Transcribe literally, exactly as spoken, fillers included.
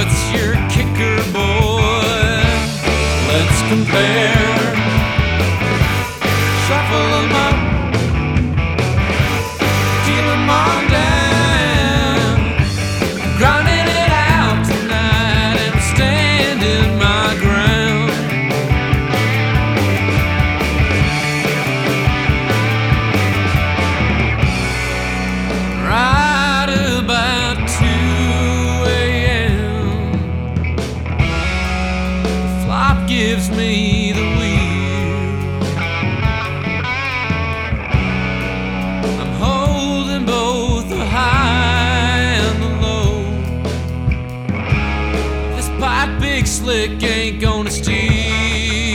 What's your kicker, boy? Let's compare. Shuffle 'em up, deal 'em on down. Grinding it out tonight and standing my ground. Right about two a.m. the flop gives me the wheel. I'm holding both the high and the low. This pipe big slick ain't gonna steal.